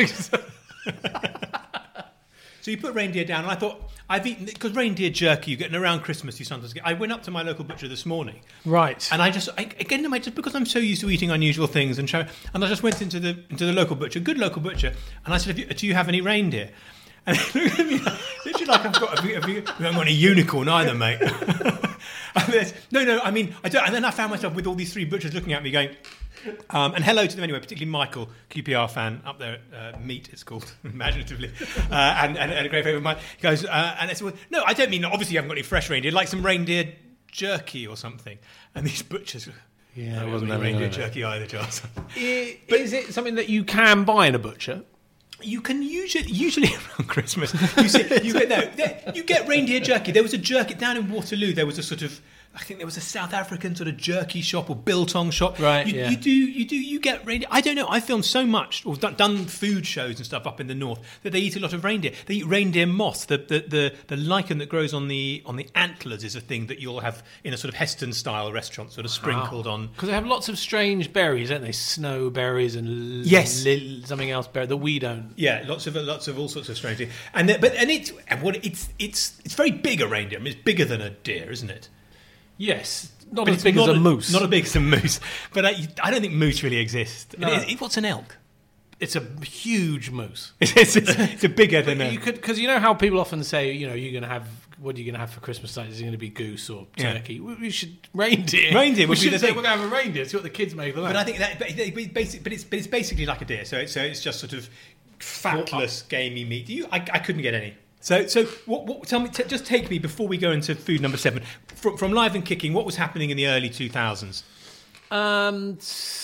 So you put reindeer down, and I thought, I've eaten, because reindeer jerky, you get, and around Christmas you sometimes get, I went up to my local butcher this morning, right. and I just, I, again, I- just because I'm so used to eating unusual things, and show, and I just went into the into the local butcher, good local butcher, and I said, have you, do you have any reindeer? And he looked at me like, literally like I've got, have you, have you, I haven't got any unicorn either, mate. And there's- no, no, I mean, I don't, and then I found myself with all these three butchers looking at me going, um, and hello to them anyway, particularly Michael, Q P R fan up there at uh, Meat, it's called, imaginatively, uh, and, and, and a great favourite of mine. He goes, uh, and I said, well, no, I don't mean, obviously you haven't got any fresh reindeer, like some reindeer jerky or something. And these butchers, Yeah, no, it wasn't any having reindeer none of it. jerky either, Charles. I- is it something that you can buy in a butcher? You can usually, usually around Christmas, you see, you get no, there- you get reindeer jerky. There was a jerky down in Waterloo. There was a sort of, I think there was a South African sort of jerky shop or biltong shop. Right, You, yeah. you do, you do, you get reindeer. I don't know. I filmed so much, or done, done food shows and stuff up in the north that they eat a lot of reindeer. They eat reindeer moss. The the the, the lichen that grows on the on the antlers is a thing that you'll have in a sort of Heston style restaurant, sort of sprinkled on. Because they have lots of strange berries, don't they? Snow berries and l- Yes. li- something else berry that we don't. Yeah, lots of lots of all sorts of strange things. And the, but and it's and what it's it's it's very big, a reindeer. I mean, it's bigger than a deer, isn't it? Yes, not But as it's big not as a, moose. Not as big as a moose. But I, I don't think moose really exist. No. It- it- what's an elk? It's a huge moose. It's, it's, it's a bigger than a. You could, because you know how people often say, you know, you're going to have, what are you going to have for Christmas night? Is it going to be goose or Yeah. turkey? We, we should reindeer. Reindeer would we be should the say thing. we're going to have a reindeer. See what the kids make of that. But I think that, but, but, basic, but it's but it's basically like a deer. So it's so it's just sort of fatless, gamey meat. You, I, I couldn't get any. So, so what, what, tell me, t- just take me before we go into food number seven. From, from Live and Kicking, what was happening in the early two thousands? Um,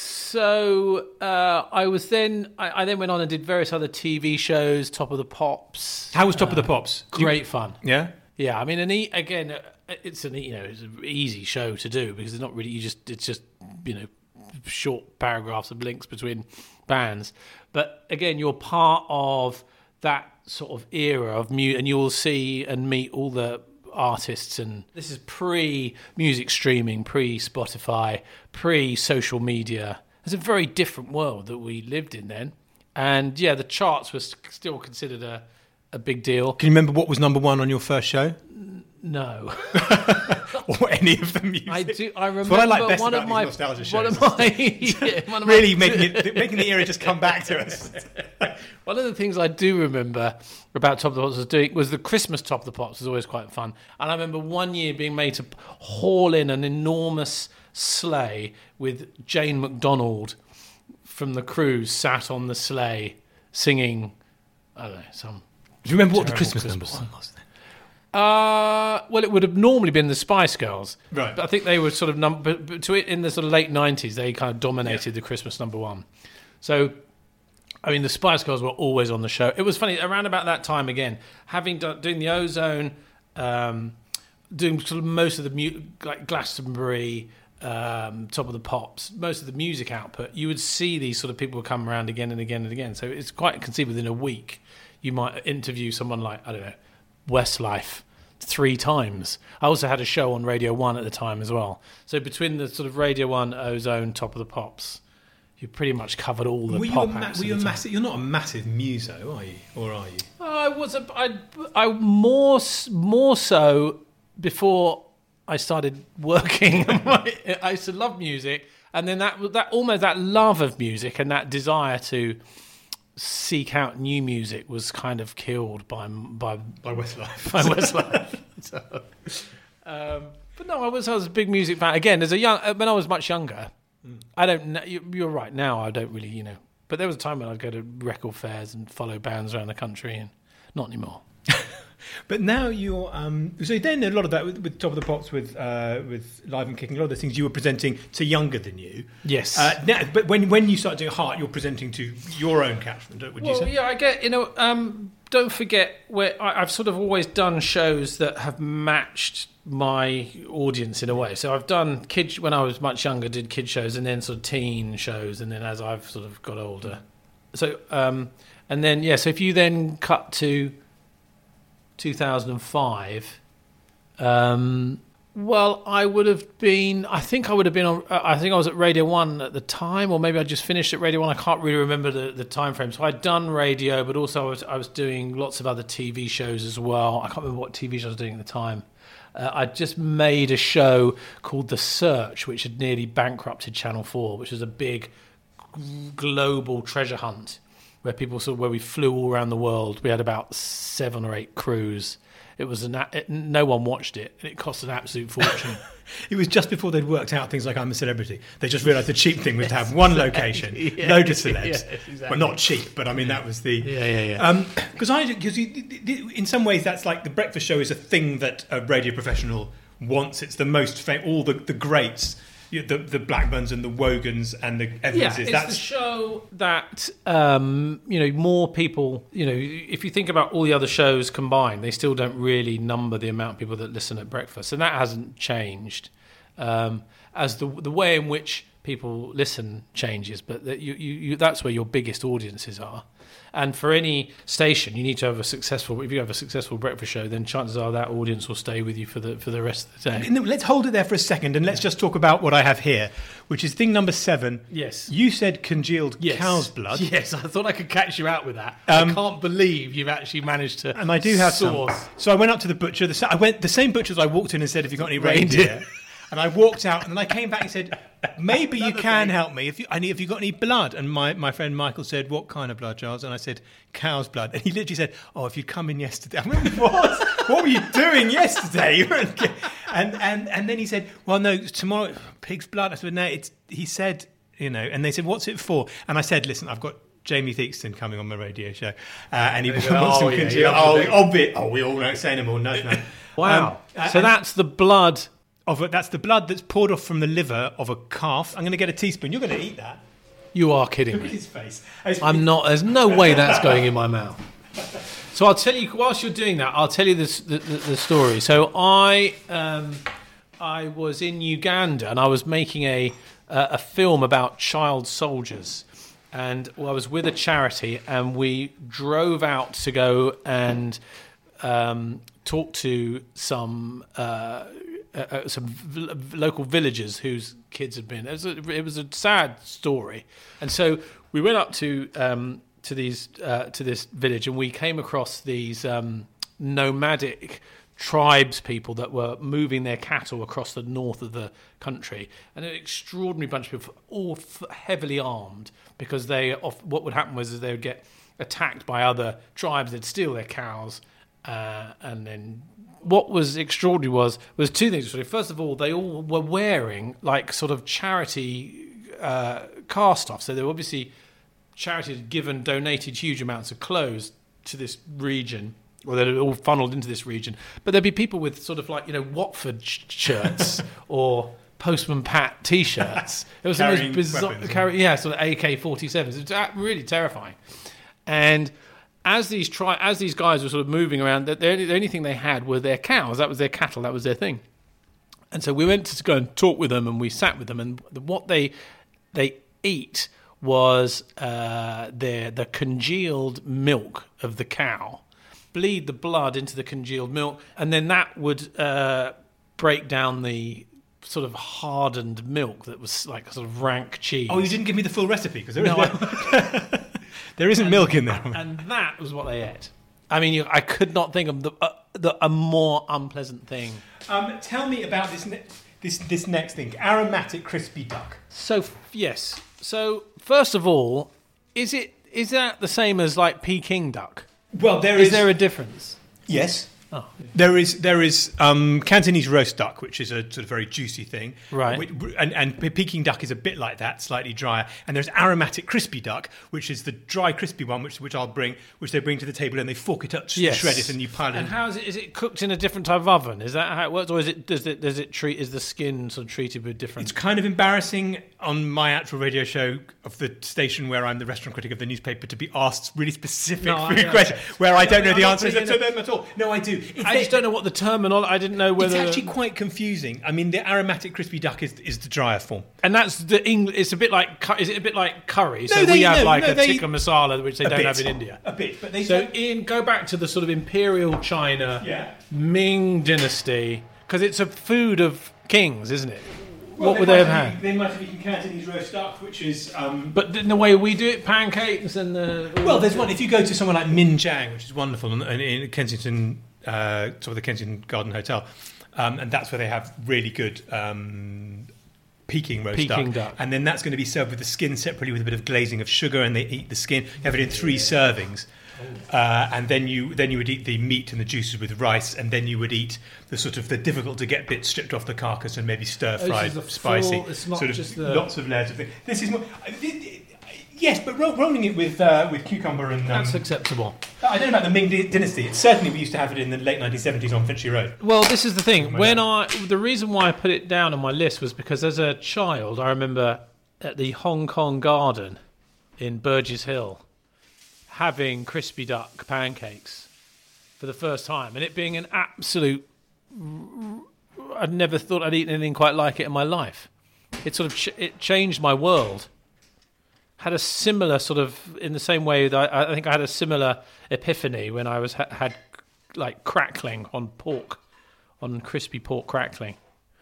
so uh, I was then, I, I then went on and did various other T V shows, Top of the Pops. How was Top uh, of the Pops? Great You, fun. Yeah? Yeah, I mean, and e- again, uh, it's an you know it's an easy show to do because it's not really you just it's just you know short paragraphs of links between bands, but again, you're part of that sort of era of music, and you'll see and meet all the artists. And this is pre-music streaming, pre-Spotify, pre-social media. It's a very different world that we lived in then, and yeah, the charts were still considered a a big deal. Can you remember what was number one on your first show? No. Or any of the music? I do. I remember what I like best one about of my these nostalgia shows. one of my yeah, one of really my, making it, making the era just come back to us. One of the things I do remember about Top of the Pops was doing was the Christmas Top of the Pops was always quite fun. And I remember one year being made to haul in an enormous sleigh with Jane McDonald from the Cruise sat on the sleigh singing. I don't know some. Do you remember what the terrible Christmas, Christmas number one was then? Uh, well, it would have normally been the Spice Girls, right? But I think they were sort of number but to it in the sort of late nineties. They kind of dominated yeah. the Christmas number one. So, I mean, the Spice Girls were always on the show. It was funny around about that time again, having done doing the Ozone, um, doing sort of most of the mu- like Glastonbury, um, Top of the Pops, most of the music output. You would see these sort of people come around again and again and again. So it's quite conceivable within a week you might interview someone like I don't know. Westlife three times. I also had a show on Radio One at the time as well. So between the sort of Radio One, Ozone, Top of the Pops, you pretty much covered all the were pop you a ma- acts. Were you a at the time. massive? You're not a massive muso, are you? Or are you? I was a, I, I more s- more so before I started working. I used to love music, and then that that almost that love of music and that desire to seek out new music was kind of killed by by By Westlife. by Westlife. so, um, but no, I was I was a big music fan. Again, as a young when I was much younger, mm. I don't. know, You're right. Now I don't really, you know. But there was a time when I'd go to record fairs and follow bands around the country, and not anymore. But now you're um, so then a lot of that with, with Top of the Pops, with uh, with Live and Kicking, a lot of the things you were presenting to younger than you. Yes. Uh, now, but when when you start doing Heart, you're presenting to your own catchment, would well, you say? yeah, I get. You know, um, don't forget where I, I've sort of always done shows that have matched my audience in a way. So I've done kids when I was much younger, did kid shows, and then sort of teen shows, and then as I've sort of got older. So um, and then yeah, so if you then cut to two thousand five, um, well, I would have been, I think I would have been on, I think I was at Radio one at the time, or maybe I just finished at Radio one. I can't really remember the, the time frame. So I'd done radio, but also I was, I was doing lots of other T V shows as well. I can't remember what T V show I was doing at the time. Uh, I'd just made a show called The Search, which had nearly bankrupted Channel four, which was a big global treasure hunt where people sort of, where we flew all around the world. We had about seven or eight crews. It was an, it, no one watched it, and it cost an absolute fortune. It was just before they'd worked out things like I'm a Celebrity. They just realised the cheap thing was to have one location, yeah, load of celebs. yeah, exactly. Well, not cheap, but I mean that was the yeah, yeah, yeah. Because I, because in some ways that's like the breakfast show is a thing that a radio professional wants. It's the most fam- all the the greats. You know, the the Blackburns and the Wogans and the Evanses. Yeah, it's that's the show that um, you know more people. You know, if you think about all the other shows combined, they still don't really number the amount of people that listen at breakfast, and that hasn't changed. Um, as the the way in which people listen changes, but that you, you, you that's where your biggest audiences are. And for any station, you need to have a successful. If you have a successful breakfast show, then chances are that audience will stay with you for the for the rest of the day. And let's hold it there for a second, and let's just talk about what I have here, which is thing number seven. Yes, you said congealed yes. cow's blood. Yes, I thought I could catch you out with that. Um, I can't believe you've actually managed to. And I do have source. some. So I went up to the butcher. The, I went the same butcher as I walked in and said, "Have you got any reindeer?" Reindeer. And I walked out, and then I came back and said, "Maybe you can help me. If you, I need, have you got any blood?" And my, my friend Michael said, "What kind of blood, Charles?" And I said, "Cow's blood." And he literally said, "Oh, if you'd come in yesterday." I went, "What? What were you doing yesterday?" and and and then he said, "Well, no, tomorrow, pig's blood." I said, "No, it's." He said, you know, and they said, "What's it for?" And I said, "Listen, I've got Jamie Theakston coming on my radio show, uh, and he wants Oh, some yeah, congealed. he loves Oh, a bit. obvi- oh, we all know say no more. No, no. Wow. Um, so and- that's the blood. Of it, that's the blood that's poured off from the liver of a calf. I'm going to get a teaspoon. You're going to eat that. You are kidding Look at me. his face. I'm not. There's no way that's going in my mouth. So I'll tell you. Whilst you're doing that, I'll tell you this, the, the, the story. So I, um, I was in Uganda and I was making a uh, a film about child soldiers, and well, I was with a charity, and we drove out to go and um, talk to some. Uh, Uh, uh, some v- local villagers whose kids had been. It was, a, it was a sad story, and so we went up to um, to these uh, to this village, and we came across these um, nomadic tribes people that were moving their cattle across the north of the country, and an extraordinary bunch of people, all f- heavily armed, because they off, what would happen was they would get attacked by other tribes. They'd steal their cows, uh, and then. What was extraordinary was was two things. First of all, they all were wearing like sort of charity uh, cast off. So they were obviously charity had given donated huge amounts of clothes to this region, or they'd all funneled into this region. But there'd be people with sort of like you know Watford sh- shirts or Postman Pat T-shirts. It was the Carrying most bizarre. weapons, Carry, yeah, sort of A K forty-sevens. It was really terrifying, and. As these tri- as these guys were sort of moving around, the, the, only, the only thing they had were their cows. That was their cattle. That was their thing. And so we went to go and talk with them, and we sat with them. And what they they eat was uh, their the congealed milk of the cow, bleed the blood into the congealed milk, and then that would uh, break down the sort of hardened milk that was like sort of rank cheese. Oh, you didn't give me the full recipe because there, No, is- there isn't milk in there. And that was what they ate. I mean, you, I could not think of the, uh, the, a more unpleasant thing. Um, tell me about this ne- this this next thing, aromatic crispy duck. So f- yes. So first of all, is it is that the same as like Peking duck? Well, there Is is there a difference? yes. Oh, There is there is um, Cantonese roast duck, which is a sort of very juicy thing, Right. Which- And, and Peking duck is a bit like that, slightly drier. And there's aromatic crispy duck, which is the dry crispy one, which which I'll bring, which they bring to the table and they fork it up, just yes. shred it, and you pile it. And in. how is it? Is it cooked in a different type of oven? Is that how it works, or is it does it does it treat is the skin sort of treated with different? It's kind of embarrassing on my actual radio show of the station where I'm the restaurant critic of the newspaper to be asked really specific No, I food know. questions where I don't know I'm the not answers saying to it- them at all. No, I do. It's I just don't know what the terminology. I didn't know whether It's actually quite confusing. I mean, the aromatic crispy duck is is the drier form. And that's the English. It's a bit like. cu- Is it a bit like curry? So No, they- we have no, like no, a they- tikka masala, which they A don't bit. have in India. A bit, but they So, don't- Ian, go back to the sort of imperial China, Yeah. Ming dynasty, because it's a food of kings, isn't it? Well, what would they have might had? They might have eaten Cantonese roast duck, which is. Um, But in the way we do it, pancakes and the. well, there's one. If you go to somewhere like Min Jiang, which is wonderful, in, in Kensington, uh, sort of the Kensington Garden Hotel, um, and that's where they have really good um, Peking roast Peking duck. duck. And then that's going to be served with the skin separately with a bit of glazing of sugar, and they eat the skin. You have it in three servings. Uh, and then you then you would eat the meat and the juices with rice, and then you would eat the sort of the difficult to get bits stripped off the carcass and maybe stir fried, is the full- spicy. it's not sort of just the- lots of layers of things. This is more, uh, yes, but ro- rolling it with uh, with cucumber and um, That's acceptable. I don't know about the Ming dy- dynasty. It's certainly we used to have it in the late nineteen seventies on Finchley Road. Well, this is the thing. my When God. I the reason why I put it down on my list was because as a child, I remember at the Hong Kong Garden in Burgess Hill having crispy duck pancakes for the first time, and it being an absolute. I'd never thought I'd eaten anything quite like it in my life. It sort of ch- it changed my world. Had a similar sort of in the same way that I, I think I had a similar epiphany when I was ha- had like crackling on pork, on crispy pork crackling,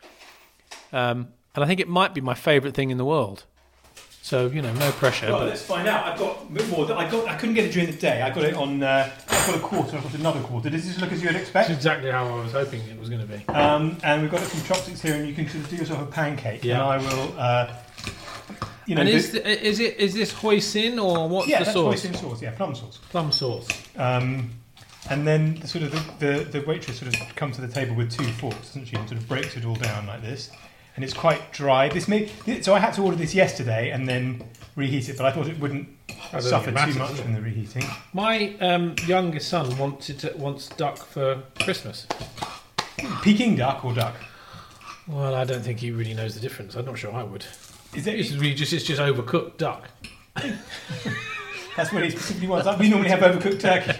um, and I think it might be my favourite thing in the world. So you know, no pressure. Well, but let's find out. I've got a bit more. I got. I couldn't get it during the day. I got it on. Uh, I've got a quarter. I've got another quarter. Does this look as you'd expect? that's exactly how I was hoping it was going to be. Um, and we've got some chopsticks here, and you can sort of do yourself a pancake. Yeah. And I will. Uh, you know, And the- is the, is it is this hoisin or what's yeah, the that's sauce? hoisin sauce. Yeah, plum sauce. Plum sauce. Um, and then the sort of the, the, the waitress sort of comes to the table with two forks, doesn't she, and sort of breaks it all down like this. And it's quite dry. This may, so I had to order this yesterday and then reheat it, but I thought it wouldn't don't suffer think it too matters, much does it? from the reheating. My um, youngest son wanted to, wants duck for Christmas. Peking duck or duck? Well, I don't think he really knows the difference. I'm not sure I would. Is it? It's really just it's just overcooked duck. That's what he specifically wants. We normally have overcooked turkey.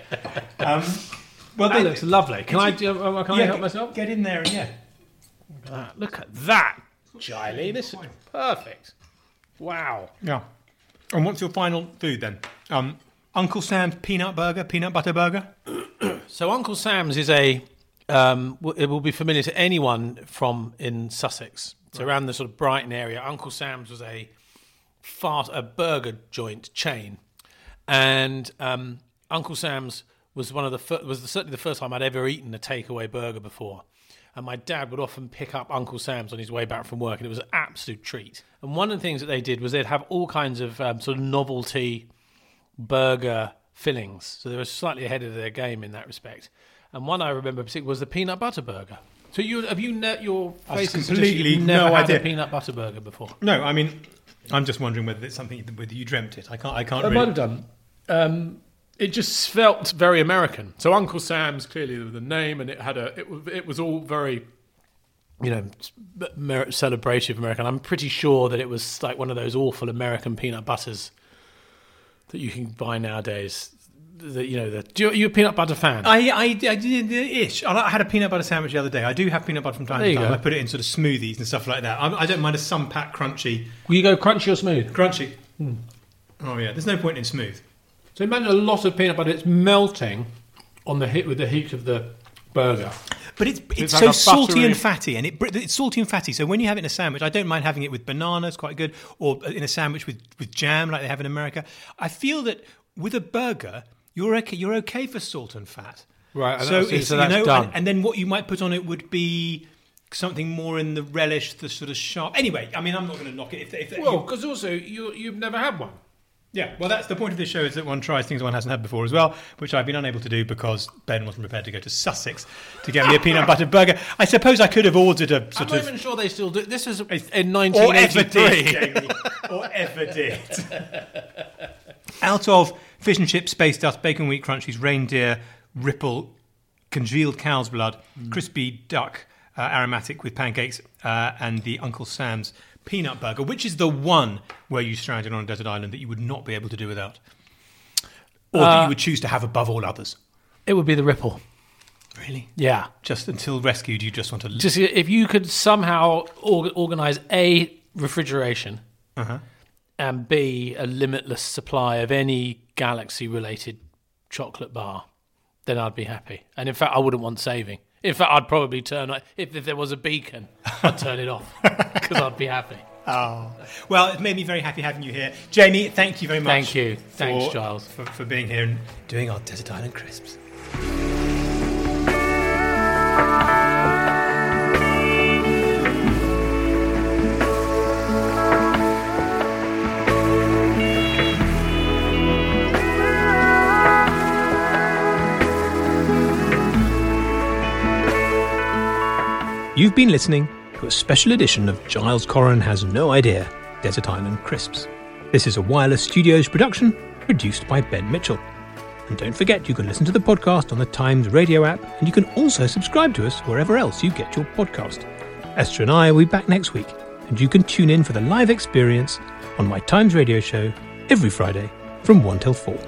Um, well, That they- looks lovely. Can I do? uh, Can I yeah, help get- myself? Get in there and yeah. Ah, look at that, Giley. This is perfect. Wow. Yeah. And what's your final food then? Um, Uncle Sam's peanut burger, peanut butter burger. So Uncle Sam's is a. Um, w- it will be familiar to anyone from in Sussex. So around the sort of Brighton area, Uncle Sam's was a fast a burger joint chain, and um, Uncle Sam's was one of the fir- was certainly the first time I'd ever eaten a takeaway burger before. And my dad would often pick up Uncle Sam's on his way back from work, and it was an absolute treat. And one of the things that they did was they'd have all kinds of um, sort of novelty burger fillings. So they were slightly ahead of their game in that respect. And one I remember particularly was the peanut butter burger. So you have you ne- your I've face is completely completely you've never no had idea. a peanut butter burger before. No, I mean, I'm just wondering whether it's something whether you dreamt it. I can't. I can't. I really... might have done. Um, it just felt very American. So Uncle Sam's clearly the name, and it had a. It was. It was all very, you know, mer- celebrative American. I'm pretty sure that it was like one of those awful American peanut butters that you can buy nowadays. The, you know, the, do you, are you a peanut butter fan? I, I, I did ish. I had a peanut butter sandwich the other day. I do have peanut butter from time There to you time. go. I put it in sort of smoothies and stuff like that. I, I don't mind a sun pack crunchy. Will you go crunchy or smooth? Crunchy. Oh yeah, there's no point in smooth. So imagine a lot of peanut butter. It's melting on the hit with the heat of the burger. But it's it's, It's so like a salty buttery- and fatty, and it it's salty and fatty. So when you have it in a sandwich, I don't mind having it with bananas, quite good, or in a sandwich with, with jam, like they have in America. I feel that with a burger, you're okay. You're okay for salt and fat, Right, and So, that's- it's, so you that's know, done. And, and then what you might put on it would be something more in the relish, the sort of sharp. Anyway, I mean, I'm not going to knock it. If, if, Well, because also you you've never had one. Yeah, well, that's the point of this show, is that one tries things one hasn't had before as well, which I've been unable to do because Ben wasn't prepared to go to Sussex to get me a peanut butter burger. I suppose I could have ordered a I'm sort not of... even sure they still do. This is in Or nineteen ever eighty-three. did, Jamie. Or ever did. Out of fish and chips, space dust, bacon wheat crunchies, reindeer, ripple, congealed cow's blood, crispy duck, uh, aromatic with pancakes, uh, and the Uncle Sam's peanut burger, which is the one where you stranded on a desert island that you would not be able to do without, or that you would choose to have above all others. It would be the Ripple. Really? Yeah. Just until rescued, you just want to... Just if you could somehow org- organise A, refrigeration, Uh-huh. and B, a limitless supply of any galaxy-related chocolate bar, then I'd be happy. And in fact, I wouldn't want saving. In fact, I'd probably turn... If, if there was a beacon, I'd turn it off because I'd be happy. Oh, well, it made me very happy having you here. Jamie, thank you very much. Thank you. Thanks, for- Giles. For, for being here and doing our Desert Island Crisps. You've been listening to a special edition of Giles Corran Has No Idea, Desert Island Crisps. This is a Wireless Studios production produced by Ben Mitchell. And don't forget, you can listen to the podcast on the Times Radio app, and you can also subscribe to us wherever else you get your podcast. Esther and I will be back next week, and you can tune in for the live experience on my Times Radio show every Friday from one till four.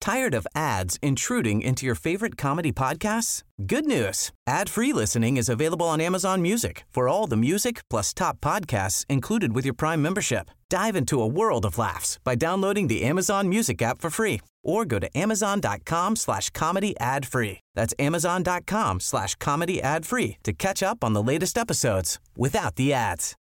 Tired of ads intruding into your favorite comedy podcasts? Good news. Ad-free listening is available on Amazon Music for all the music plus top podcasts included with your Prime membership. Dive into a world of laughs by downloading the Amazon Music app for free or go to amazon.com slash comedy ad free. That's amazon.com slash comedy ad free to catch up on the latest episodes without the ads.